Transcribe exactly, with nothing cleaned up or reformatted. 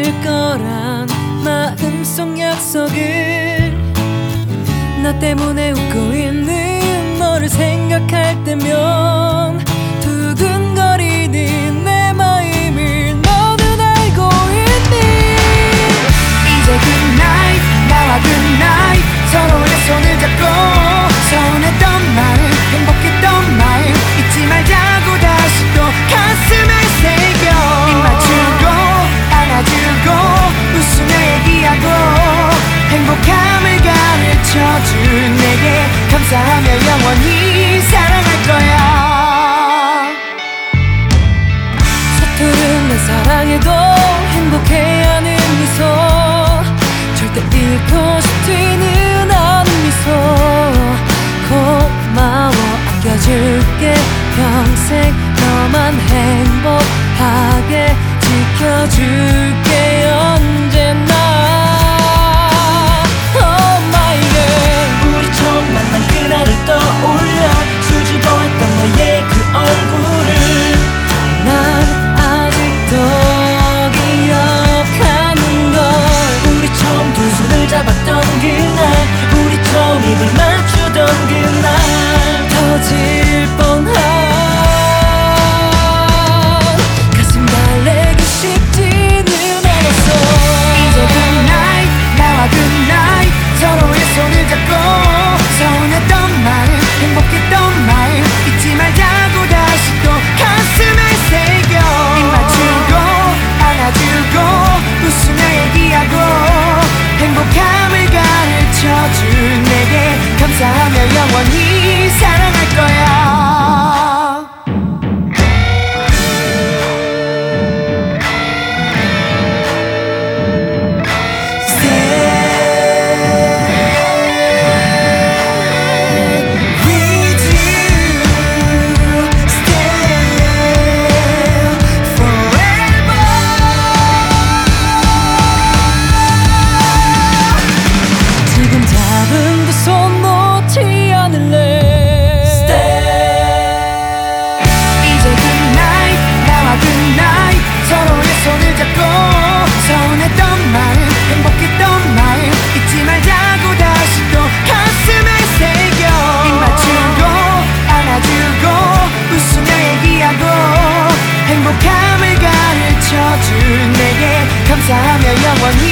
지킬 거란 마음속 약속을 나 때문에 웃고 있는 너를 생각할 때면 두근거리는 내 마음을 너는 알고 있니? 이제 굿나잇 나와 굿나잇 서로의 손을 잡고 서운했던 마음 행복했던 마음 잊지 말자고 다시 또 가슴에 새겨 입 맞추고 안아주고 웃으며 얘기하고 행복함을 가르쳐준 내게 감사하며 영원히 사랑할 거야. 서투른 내 사랑에도 행복해야 하는 미소 절대 잃고 싶지는 않은 미소 고마워 아껴줄게 평생 너만 행복하게 지켜줄게 언제나 Oh my girl 우리 처음 만난 그날을 떠올려 수줍어했던 너의 그 얼굴을 난 아직도 기억하는걸 우리 처음 두 손을 잡았던 그날 우리 처음 입을 맞추던 그날 터질 뻔한 가슴 달래기 쉽지는 않았어 이제 굿나잇 나와 굿나잇 서로의 손을 잡고 서운했던 마음 행복했던 마음 잊지 말자고 다시 또 가슴에 새겨 입 맞추고 안아주고 웃으며 얘기하고 행복함을 가르쳐준 내게 감사하며 영원히 사랑할 거야. 지금 잡은 두 손 놓지 않을래 이제 굿나잇 나와 굿나잇 서로의 손을 잡고 서운했던 마음 행복했던 마음 잊지 말자고 다시 또 가슴에 새겨 입 맞추고 안아주고 웃으며 얘기하고 행복함을 가르쳐준 내게 감사하며 영원히